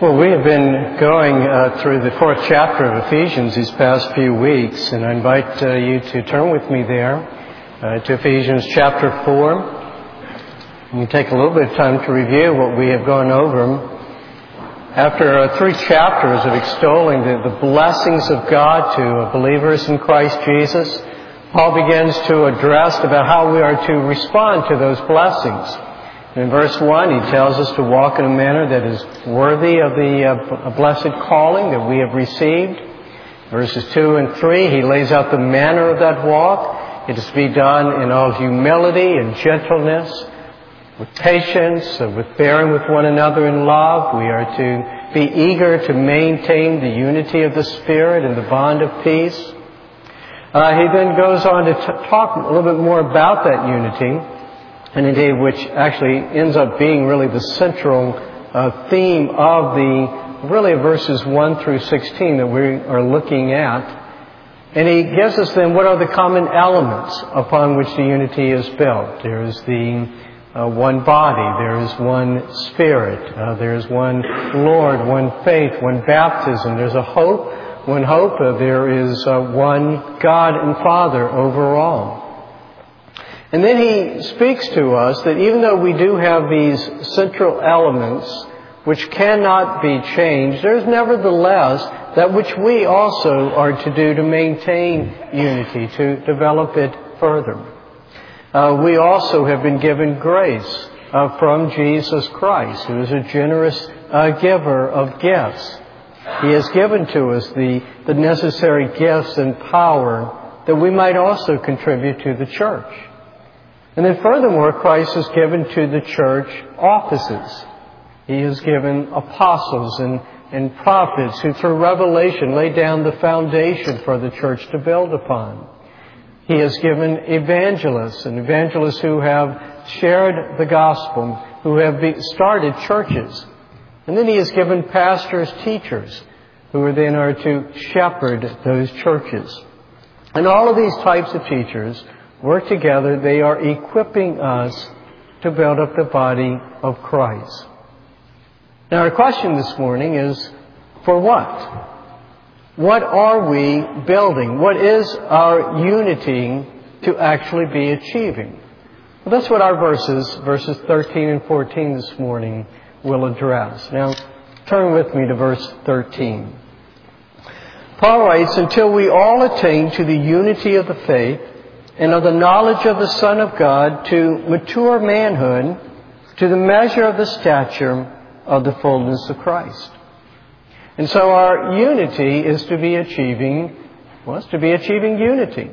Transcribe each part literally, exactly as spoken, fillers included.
Well, we have been going uh, through the fourth chapter of Ephesians these past few weeks, and I invite uh, you to turn with me there uh, to Ephesians chapter four. And you take a little bit of time to review what we have gone over. After uh, three chapters of extolling the, the blessings of God to uh, believers in Christ Jesus, Paul begins to address about how we are to respond to those blessings. In verse one, he tells us to walk in a manner that is worthy of the uh, blessed calling that we have received. Verses two and three, he lays out the manner of that walk. It is to be done in all humility and gentleness, with patience, uh, with bearing with one another in love. We are to be eager to maintain the unity of the Spirit and the bond of peace. Uh, he then goes on to t- talk a little bit more about that unity. And indeed, which actually ends up being really the central uh, theme of the, really verses one through sixteen that we are looking at. And he gives us then what are the common elements upon which the unity is built. There is the uh, one body, there is one Spirit, uh, there is one Lord, one faith, one baptism, there's a hope, one hope, uh, there is uh, one God and Father over all. And then he speaks to us that even though we do have these central elements which cannot be changed, there's nevertheless that which we also are to do to maintain unity, to develop it further. Uh, we also have been given grace uh, from Jesus Christ, who is a generous uh, giver of gifts. He has given to us the, the necessary gifts and power that we might also contribute to the church. And then furthermore, Christ has given to the church offices. He has given apostles and, and prophets who through revelation lay down the foundation for the church to build upon. He has given evangelists and evangelists who have shared the gospel, who have be, started churches. And then he has given pastors, teachers, who are then are to shepherd those churches. And all of these types of teachers work together. They are equipping us to build up the body of Christ. Now, our question this morning is, for what? What are we building? What is our unity to actually be achieving? Well, that's what our verses, verses thirteen and fourteen this morning will address. Now, turn with me to verse thirteen. Paul writes, "Until we all attain to the unity of the faith and of the knowledge of the Son of God, to mature manhood, to the measure of the stature of the fullness of Christ." And so our unity is to be achieving, well, it's to be achieving unity.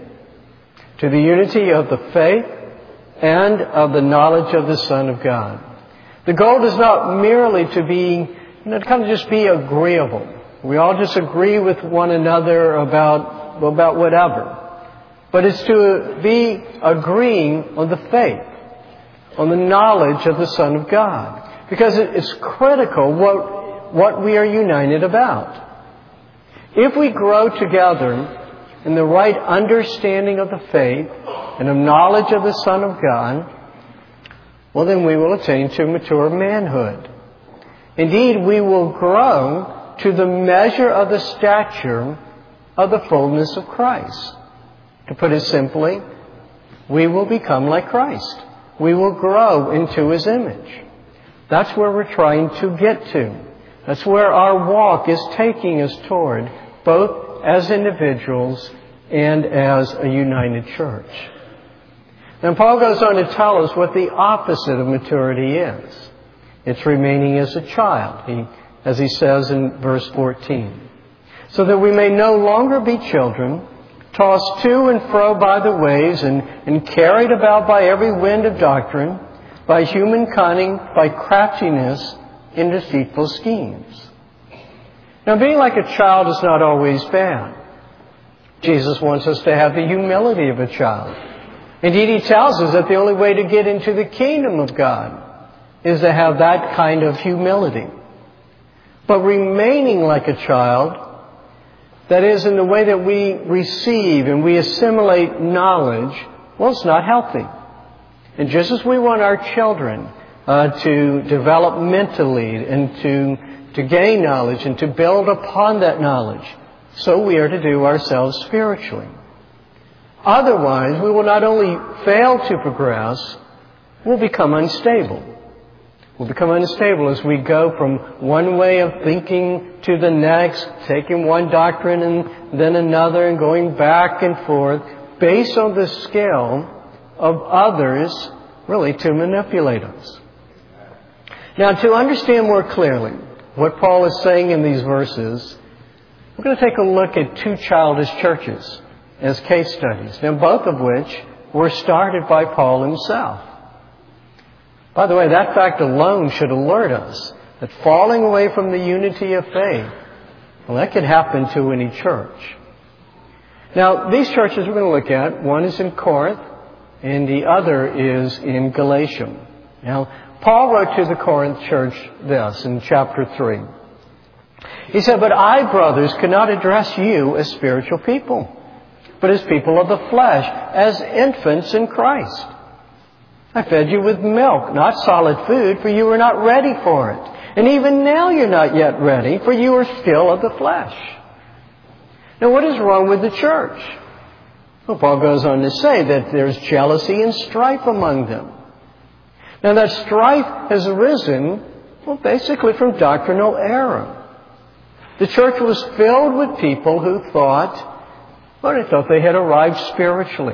To the unity of the faith and of the knowledge of the Son of God. The goal is not merely to be, you know, to kind of just be agreeable. We all just agree with one another about, about whatever. But it's to be agreeing on the faith, on the knowledge of the Son of God. Because it's critical what, what we are united about. If we grow together in the right understanding of the faith and of knowledge of the Son of God, well, then we will attain to mature manhood. Indeed, we will grow to the measure of the stature of the fullness of Christ. To put it simply, we will become like Christ. We will grow into His image. That's where we're trying to get to. That's where our walk is taking us toward, both as individuals and as a united church. And Paul goes on to tell us what the opposite of maturity is. It's remaining as a child, he, as he says in verse fourteen. "So that we may no longer be children, tossed to and fro by the waves and, and carried about by every wind of doctrine, by human cunning, by craftiness in deceitful schemes." Now, being like a child is not always bad. Jesus wants us to have the humility of a child. Indeed, He tells us that the only way to get into the kingdom of God is to have that kind of humility. But remaining like a child, that is, in the way that we receive and we assimilate knowledge, well, it's not healthy. And just as we want our children uh, to develop mentally and to, to gain knowledge and to build upon that knowledge. So we are to do ourselves spiritually. Otherwise, we will not only fail to progress, we'll become unstable. We'll become unstable as we go from one way of thinking to the next, taking one doctrine and then another and going back and forth based on the skill of others really to manipulate us. Now, to understand more clearly what Paul is saying in these verses, we're going to take a look at two childish churches as case studies, now both of which were started by Paul himself. By the way, that fact alone should alert us that falling away from the unity of faith, well, that could happen to any church. Now, these churches we're going to look at, one is in Corinth and the other is in Galatia. Now, Paul wrote to the Corinth church this in chapter three. He said, "But I, brothers, could not address you as spiritual people, but as people of the flesh, as infants in Christ. I fed you with milk, not solid food, for you were not ready for it. And even now you're not yet ready, for you are still of the flesh." Now, what is wrong with the church? Well, Paul goes on to say that there's jealousy and strife among them. Now, that strife has arisen, well, basically from doctrinal error. The church was filled with people who thought, well, they thought they had arrived spiritually.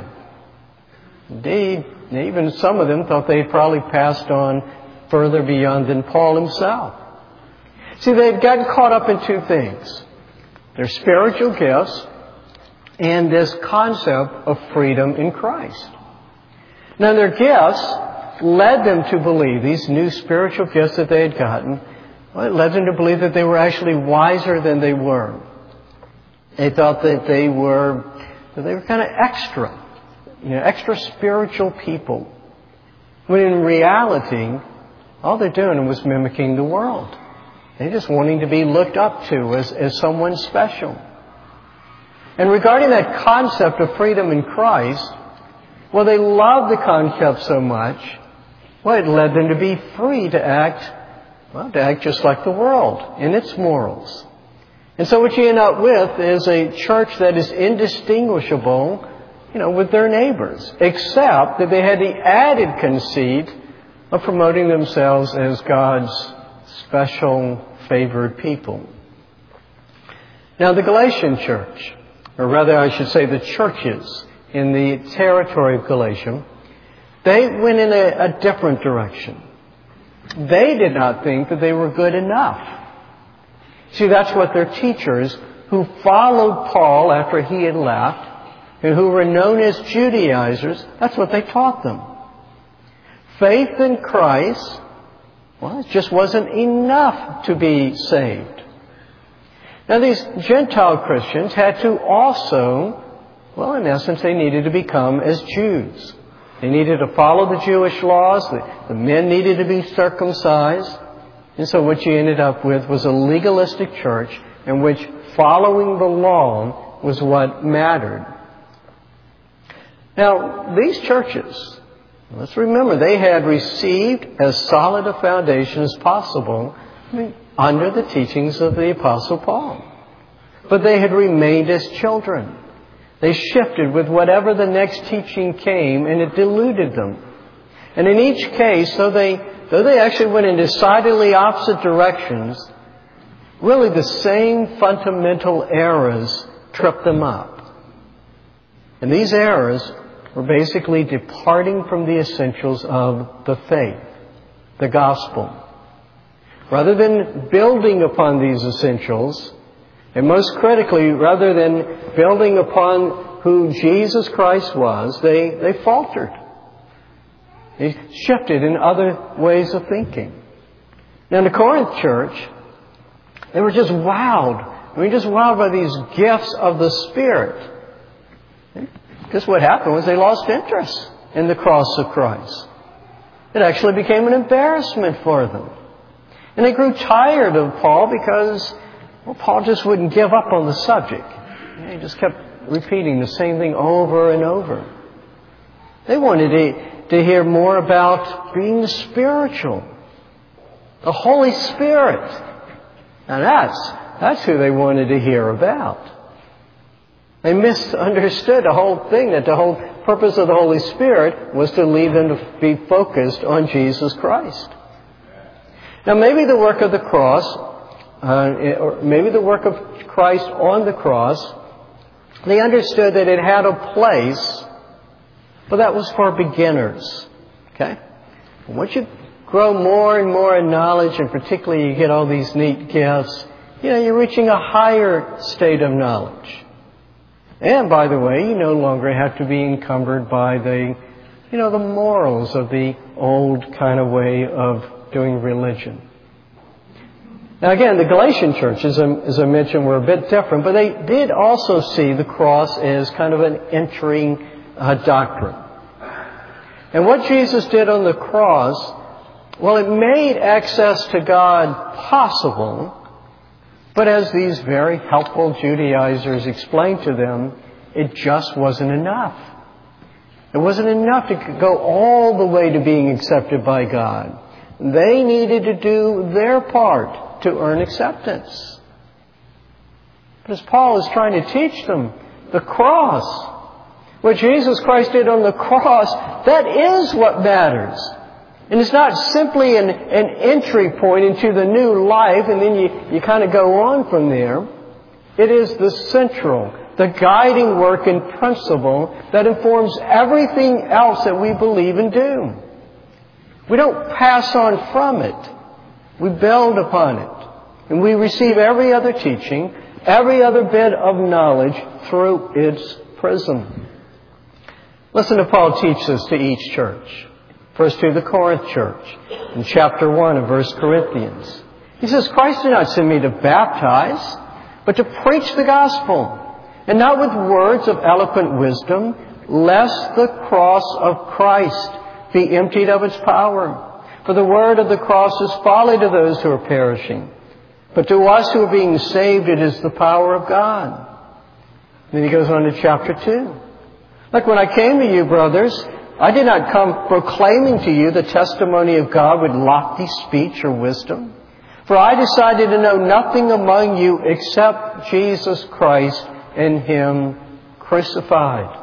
Indeed, even some of them thought they had probably passed on further beyond than Paul himself. See, they'd gotten caught up in two things: their spiritual gifts and this concept of freedom in Christ. Now, their gifts led them to believe, these new spiritual gifts that they had gotten, well, it led them to believe that they were actually wiser than they were. They thought that they were, that they were kind of extra, you know, extra spiritual people. When in reality, all they're doing was mimicking the world. They're just wanting to be looked up to as, as someone special. And regarding that concept of freedom in Christ, well, they loved the concept so much, well, it led them to be free to act, well, to act just like the world in its morals. And so what you end up with is a church that is indistinguishable, you know, with their neighbors, except that they had the added conceit of promoting themselves as God's special favored people. Now, the Galatian church, or rather I should say the churches in the territory of Galatia, they went in a, a different direction. They did not think that they were good enough. See, that's what their teachers who followed Paul after he had left and who were known as Judaizers, that's what they taught them. Faith in Christ, well, it just wasn't enough to be saved. Now, these Gentile Christians had to also, well, in essence, they needed to become as Jews. They needed to follow the Jewish laws. The, the men needed to be circumcised. And so what you ended up with was a legalistic church in which following the law was what mattered. Now, these churches, let's remember, they had received as solid a foundation as possible, I mean, under the teachings of the Apostle Paul. But they had remained as children. They shifted with whatever the next teaching came, and it diluted them. And in each case, though they, though they actually went in decidedly opposite directions, really the same fundamental errors tripped them up. And these errors were basically departing from the essentials of the faith, the gospel. Rather than building upon these essentials, and most critically, rather than building upon who Jesus Christ was, they, they faltered. They shifted in other ways of thinking. Now, in the Corinth church, they were just wowed. I mean, just wowed by these gifts of the Spirit. Because what happened was they lost interest in the cross of Christ. It actually became an embarrassment for them. And they grew tired of Paul because, well, Paul just wouldn't give up on the subject. He just kept repeating the same thing over and over. They wanted a, to hear more about being spiritual. The Holy Spirit. Now that's, that's who they wanted to hear about. They misunderstood the whole thing, that the whole purpose of the Holy Spirit was to lead them to be focused on Jesus Christ. Now maybe the work of the cross, uh, or maybe the work of Christ on the cross, they understood that it had a place, but that was for beginners. Okay? Once you grow more and more in knowledge, and particularly you get all these neat gifts, you know, you're reaching a higher state of knowledge. And by the way, you no longer have to be encumbered by the, you know, the morals of the old kind of way of doing religion. Now again, the Galatian church, as I, as I mentioned, were a bit different, but they did also see the cross as kind of an entering uh, doctrine. And what Jesus did on the cross, well, it made access to God possible. But as these very helpful Judaizers explained to them, it just wasn't enough. It wasn't enough to go all the way to being accepted by God. They needed to do their part to earn acceptance. But as Paul is trying to teach them, the cross, what Jesus Christ did on the cross, that is what matters. And it's not simply an, an entry point into the new life and then you, you kind of go on from there. It is the central, the guiding work and principle that informs everything else that we believe and do. We don't pass on from it. We build upon it. And we receive every other teaching, every other bit of knowledge through its prism. Listen to Paul teach this to each church. First to the Corinth church, in chapter one of First Corinthians. He says, Christ did not send me to baptize, but to preach the gospel, and not with words of eloquent wisdom, lest the cross of Christ be emptied of its power. For the word of the cross is folly to those who are perishing, but to us who are being saved it is the power of God. And then he goes on to chapter two. Like when I came to you, brothers, I did not come proclaiming to you the testimony of God with lofty speech or wisdom. For I decided to know nothing among you except Jesus Christ and Him crucified.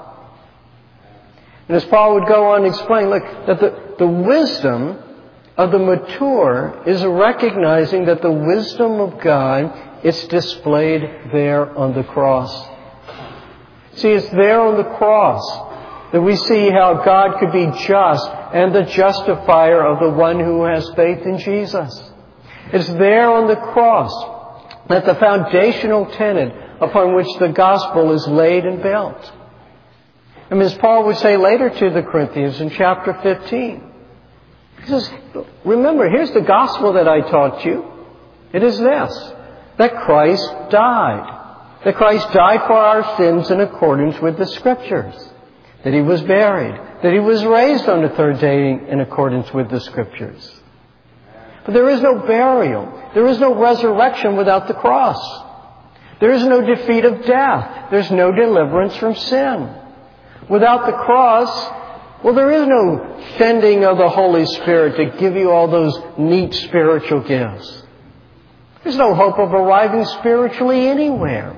And as Paul would go on to explain, look, that the, the wisdom of the mature is recognizing that the wisdom of God is displayed there on the cross. See, it's there on the cross that we see how God could be just and the justifier of the one who has faith in Jesus. It's there on the cross that the foundational tenet upon which the gospel is laid and built. And as Paul would say later to the Corinthians in chapter fifteen, he says, remember, here's the gospel that I taught you. It is this, that Christ died. That Christ died for our sins in accordance with the Scriptures. That He was buried, that He was raised on the third day in accordance with the Scriptures. But there is no burial. There is no resurrection without the cross. There is no defeat of death. There's no deliverance from sin. Without the cross, well, there is no sending of the Holy Spirit to give you all those neat spiritual gifts. There's no hope of arriving spiritually anywhere.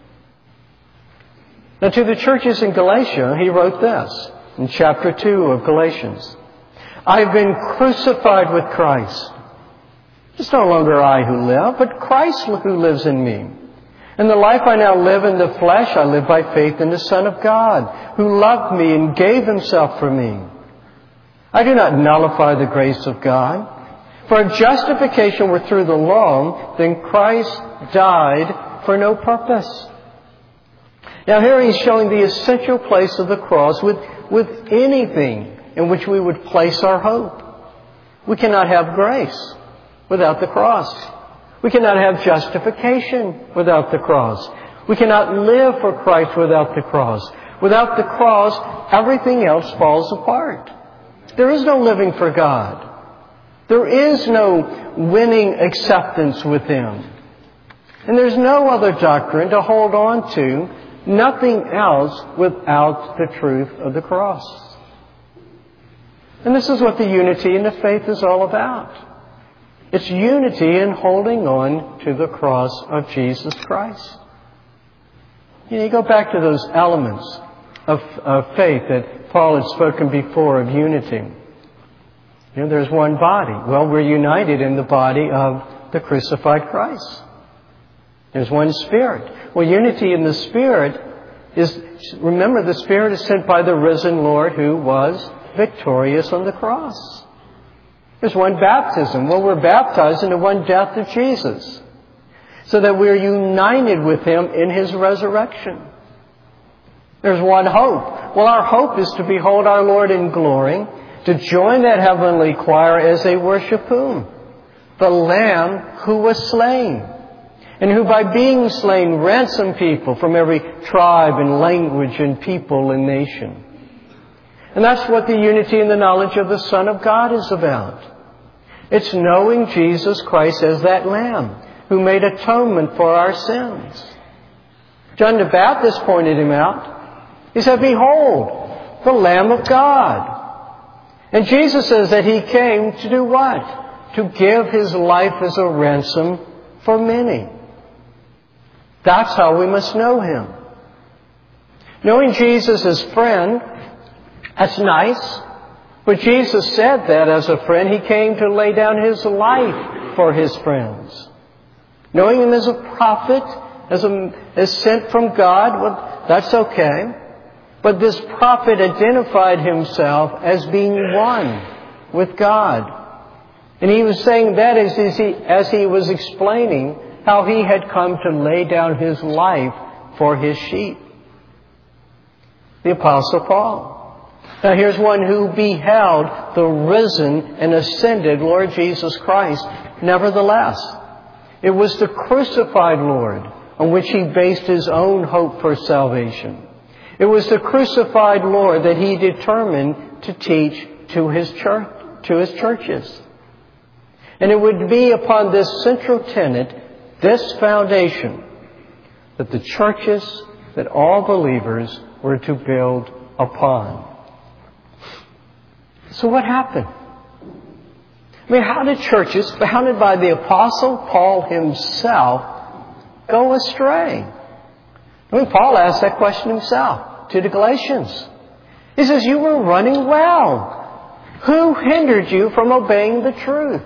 Now, to the churches in Galatia, he wrote this in chapter two of Galatians. I have been crucified with Christ. It's no longer I who live, but Christ who lives in me. And the life I now live in the flesh, I live by faith in the Son of God, who loved me and gave Himself for me. I do not nullify the grace of God. For if justification were through the law, then Christ died for no purpose. Now here he's showing the essential place of the cross with, with anything in which we would place our hope. We cannot have grace without the cross. We cannot have justification without the cross. We cannot live for Christ without the cross. Without the cross, everything else falls apart. There is no living for God. There is no winning acceptance with Him. And there's no other doctrine to hold on to, nothing else without the truth of the cross. And this is what the unity in the faith is all about. It's unity in holding on to the cross of Jesus Christ. You know, you go back to those elements of, of faith that Paul had spoken before of unity. You know, there's one body. Well, we're united in the body of the crucified Christ. There's one Spirit. Well, unity in the Spirit is, remember, the Spirit is sent by the risen Lord who was victorious on the cross. There's one baptism. Well, we're baptized into one death of Jesus, so that we're united with Him in His resurrection. There's one hope. Well, our hope is to behold our Lord in glory, to join that heavenly choir as they worship whom? The Lamb who was slain, and who by being slain ransomed people from every tribe and language and people and nation. And that's what the unity and the knowledge of the Son of God is about. It's knowing Jesus Christ as that Lamb who made atonement for our sins. John the Baptist pointed Him out. He said, behold, the Lamb of God. And Jesus says that He came to do what? To give His life as a ransom for many. That's how we must know Him. Knowing Jesus as friend, that's nice. But Jesus said that as a friend, He came to lay down His life for His friends. Knowing Him as a prophet, as, a, as sent from God, well, that's okay. But this prophet identified himself as being one with God. And he was saying that as he, as he was explaining how he had come to lay down his life for his sheep. The Apostle Paul. Now here's one who beheld the risen and ascended Lord Jesus Christ. Nevertheless, it was the crucified Lord on which he based his own hope for salvation. It was the crucified Lord that he determined to teach to his church, to his churches. And it would be upon this central tenet, this foundation, that the churches, that all believers were to build upon. So what happened? I mean, how did churches, founded by the Apostle Paul himself, go astray? I mean, Paul asked that question himself to the Galatians. He says, you were running well. Who hindered you from obeying the truth?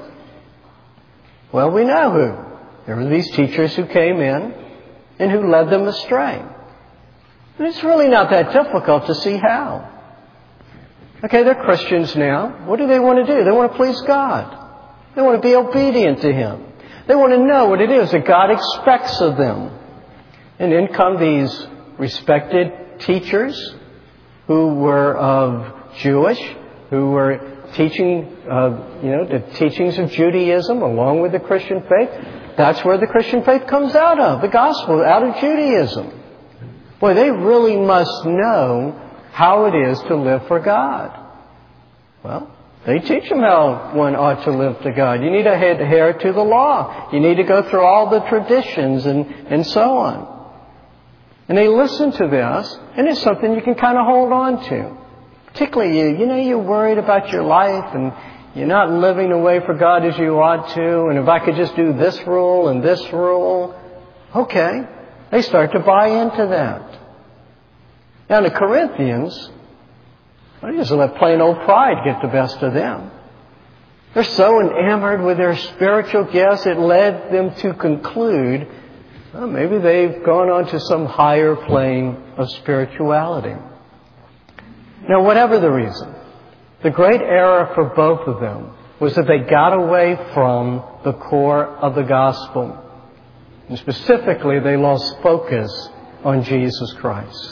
Well, we know who. There were these teachers who came in and who led them astray. And it's really not that difficult to see how. Okay, they're Christians now. What do they want to do? They want to please God. They want to be obedient to Him. They want to know what it is that God expects of them. And in come these respected teachers who were of Jewish, who were teaching, uh, you know, the teachings of Judaism along with the Christian faith. That's where the Christian faith comes out of, the gospel, out of Judaism. Boy, they really must know how it is to live for God. Well, they teach them how one ought to live to God. You need to adhere to the law. You need to go through all the traditions and, and so on. And they listen to this, and it's something you can kind of hold on to. Particularly you, you know, you're worried about your life and you're not living the way for God as you ought to. And if I could just do this rule and this rule. Okay. They start to buy into that. Now the Corinthians, they just let plain old pride get the best of them. They're so enamored with their spiritual gifts, it led them to conclude, well, maybe they've gone on to some higher plane of spirituality. Now, whatever the reason, the great error for both of them was that they got away from the core of the gospel. And specifically, they lost focus on Jesus Christ.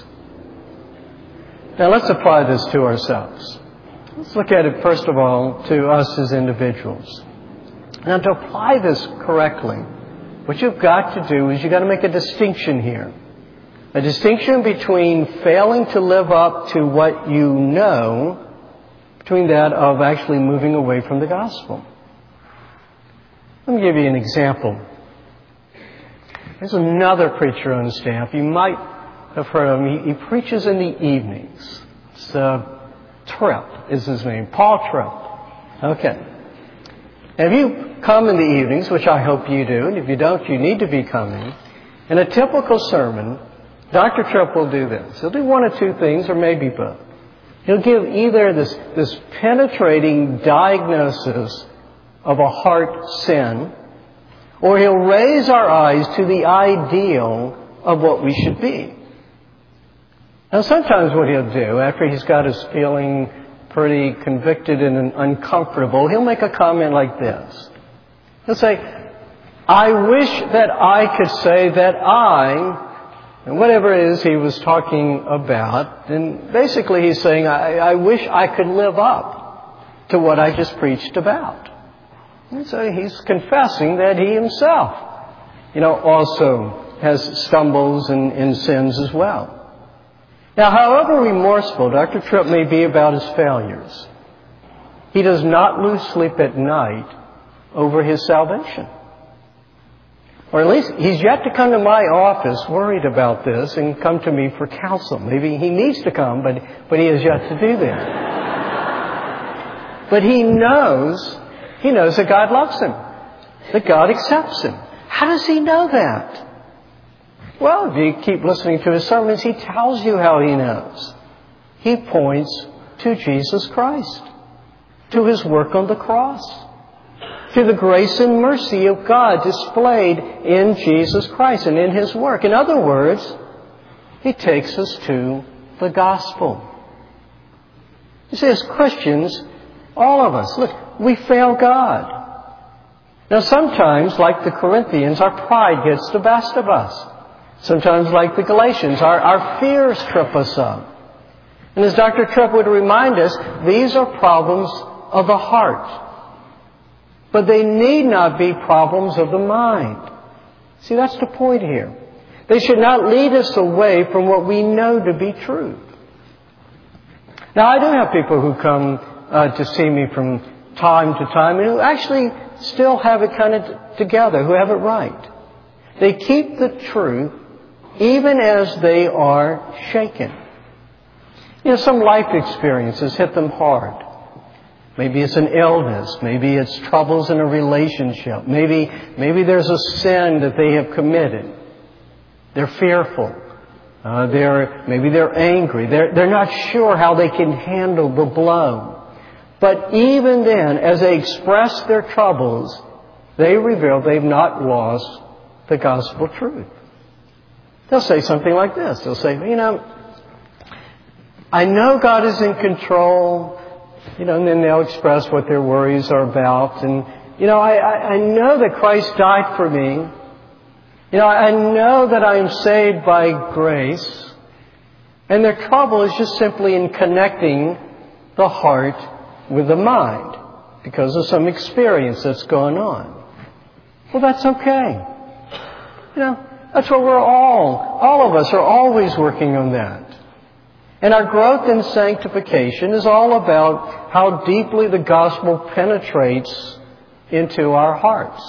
Now, let's apply this to ourselves. Let's look at it, first of all, to us as individuals. Now, to apply this correctly, what you've got to do is you've got to make a distinction here. A distinction between failing to live up to what you know, between that of actually moving away from the gospel. Let me give you an example. There's another preacher on staff. You might have heard of him. He, he preaches in the evenings. It's uh, Tripp is his name. Paul Tripp. Okay. If you come in the evenings, which I hope you do, and if you don't, you need to be coming, in a typical sermon, Doctor Tripp will do this. He'll do one of two things, or maybe both. He'll give either this, this penetrating diagnosis of a heart sin, or he'll raise our eyes to the ideal of what we should be. Now, sometimes what he'll do, after he's got us feeling pretty convicted and uncomfortable, he'll make a comment like this. He'll say, I wish that I could say that I, and whatever it is he was talking about, and basically he's saying, I, I wish I could live up to what I just preached about. And so he's confessing that he himself, you know, also has stumbles and, and sins as well. Now, however remorseful Doctor Tripp may be about his failures, he does not lose sleep at night over his salvation. Or at least he's yet to come to my office worried about this and come to me for counsel. Maybe he needs to come, but, but he has yet to do that. But he knows, he knows that God loves him, that God accepts him. How does he know that? Well, if you keep listening to his sermons, he tells you how he knows. He points to Jesus Christ, to his work on the cross, to the grace and mercy of God displayed in Jesus Christ and in his work. In other words, he takes us to the gospel. You see, as Christians, all of us, look, we fail God. Now, sometimes, like the Corinthians, our pride gets the best of us. Sometimes, like the Galatians, our, our fears trip us up. And as Doctor Tripp would remind us, these are problems of the heart. But they need not be problems of the mind. See, that's the point here. They should not lead us away from what we know to be true. Now, I do have people who come uh, to see me from time to time and who actually still have it kind of together, who have it right. They keep the truth even as they are shaken. You know, some life experiences hit them hard. Maybe it's an illness. Maybe it's troubles in a relationship. Maybe, maybe there's a sin that they have committed. They're fearful. Uh, they're, maybe they're angry. They're, they're not sure how they can handle the blow. But even then, as they express their troubles, they reveal they've not lost the gospel truth. They'll say something like this. They'll say, you know, I know God is in control. You know, and then they'll express what their worries are about. And, you know, I, I, I know that Christ died for me. You know, I know that I am saved by grace. And their trouble is just simply in connecting the heart with the mind because of some experience that's going on. Well, that's okay. You know, that's what we're all, all of us are always working on that. And our growth in sanctification is all about how deeply the gospel penetrates into our hearts.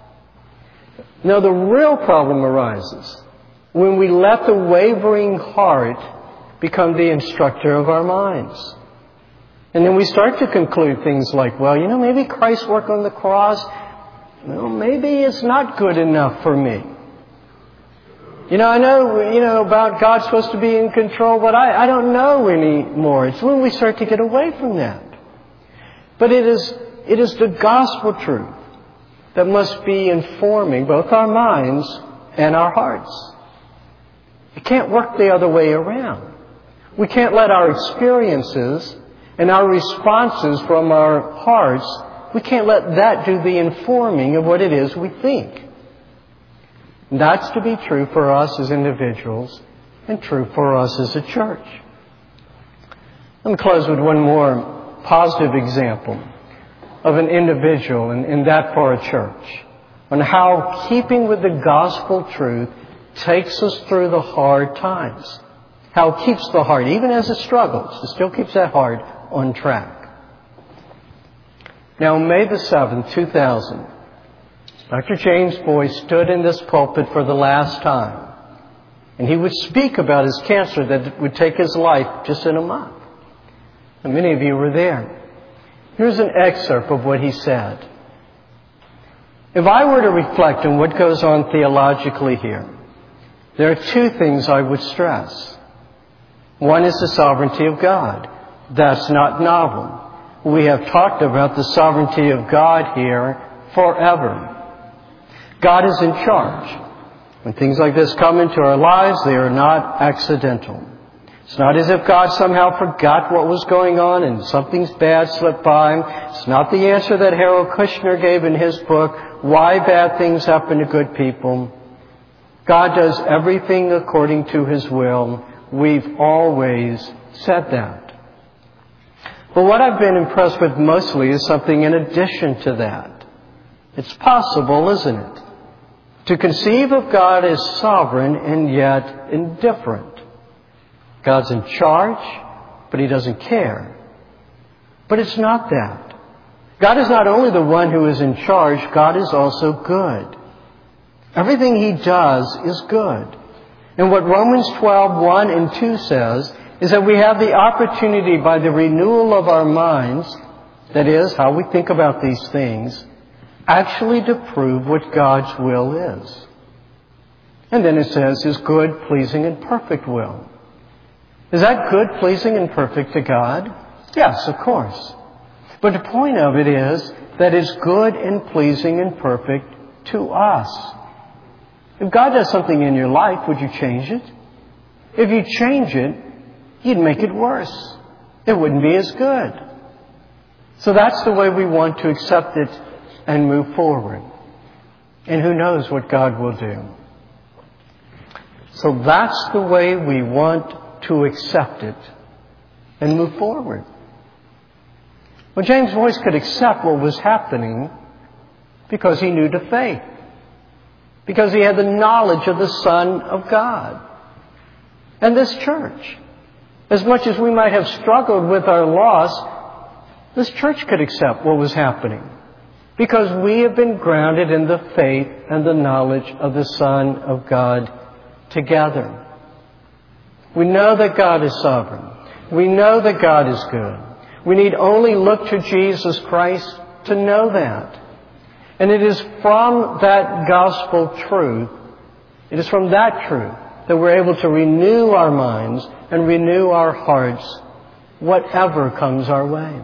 Now, the real problem arises when we let the wavering heart become the instructor of our minds. And then we start to conclude things like, well, you know, maybe Christ's work on the cross, well, maybe it's not good enough for me. You know, I know, you know, about God's supposed to be in control, but I, I don't know anymore. It's when we start to get away from that. But it is, it is the gospel truth that must be informing both our minds and our hearts. It can't work the other way around. We can't let our experiences and our responses from our hearts, we can't let that do the informing of what it is we think. That's to be true for us as individuals and true for us as a church. Let me close with one more positive example of an individual in, in that for a church on how keeping with the gospel truth takes us through the hard times. How it keeps the heart, even as it struggles, it still keeps that heart on track. Now, on May the seventh, two thousand, Doctor James Boyce stood in this pulpit for the last time. And he would speak about his cancer that would take his life just in a month. And many of you were there. Here's an excerpt of what he said. If I were to reflect on what goes on theologically here, there are two things I would stress. One is the sovereignty of God. That's not novel. We have talked about the sovereignty of God here forever. God is in charge. When things like this come into our lives, they are not accidental. It's not as if God somehow forgot what was going on and something bad slipped by him. It's not the answer that Harold Kushner gave in his book, Why Bad Things Happen to Good People. God does everything according to His will. We've always said that. But what I've been impressed with mostly is something in addition to that. It's possible, isn't it, to conceive of God as sovereign and yet indifferent. God's in charge, but He doesn't care. But it's not that. God is not only the one who is in charge, God is also good. Everything He does is good. And what Romans twelve, one and two says is that we have the opportunity by the renewal of our minds, that is, how we think about these things, actually to prove what God's will is. And then it says His good, pleasing, and perfect will. Is that good, pleasing, and perfect to God? Yes, of course. But the point of it is that it's good and pleasing and perfect to us. If God does something in your life, would you change it? If you change it, you'd make it worse. It wouldn't be as good. So that's the way we want to accept it and move forward. And who knows what God will do. So that's the way we want to accept it and move forward. Well, James Boyce could accept what was happening because he knew the faith. Because he had the knowledge of the Son of God. And this church, as much as we might have struggled with our loss, this church could accept what was happening. Because we have been grounded in the faith and the knowledge of the Son of God together. We know that God is sovereign. We know that God is good. We need only look to Jesus Christ to know that. And it is from that gospel truth, it is from that truth that we're able to renew our minds and renew our hearts, whatever comes our way.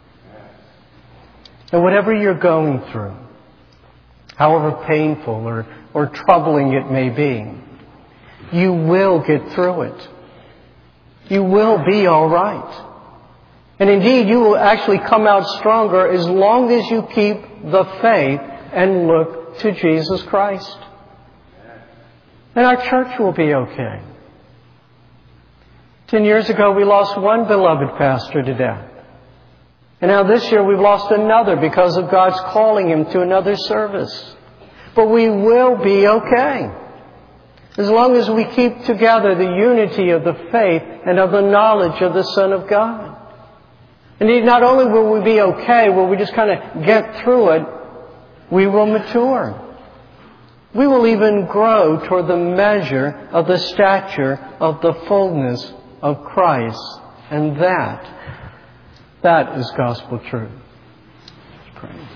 And whatever you're going through, however painful or, or troubling it may be, you will get through it. You will be all right. And indeed, you will actually come out stronger as long as you keep the faith and look to Jesus Christ. And our church will be okay. Ten years ago, we lost one beloved pastor to death. And now this year, we've lost another because of God's calling him to another service. But we will be okay. As long as we keep together the unity of the faith and of the knowledge of the Son of God. Indeed, not only will we be okay, will we just kind of get through it, we will mature. We will even grow toward the measure of the stature of the fullness of Christ. And that, that is gospel truth. Let's pray.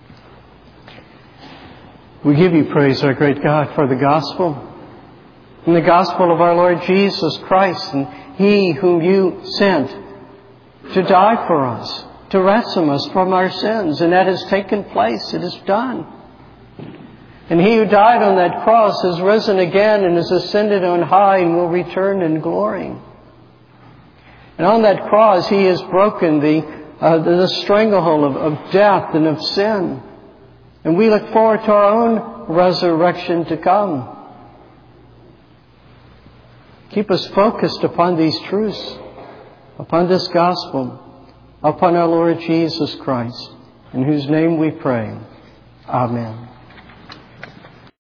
We give you praise, our great God, for the gospel. And the gospel of our Lord Jesus Christ, and He whom you sent to die for us, to ransom us from our sins. And that has taken place. It is done. And He who died on that cross has risen again and is ascended on high and will return in glory. And on that cross, He has broken the, uh, the stranglehold of, of death and of sin. And we look forward to our own resurrection to come. Keep us focused upon these truths, upon this gospel, upon our Lord Jesus Christ, in whose name we pray. Amen.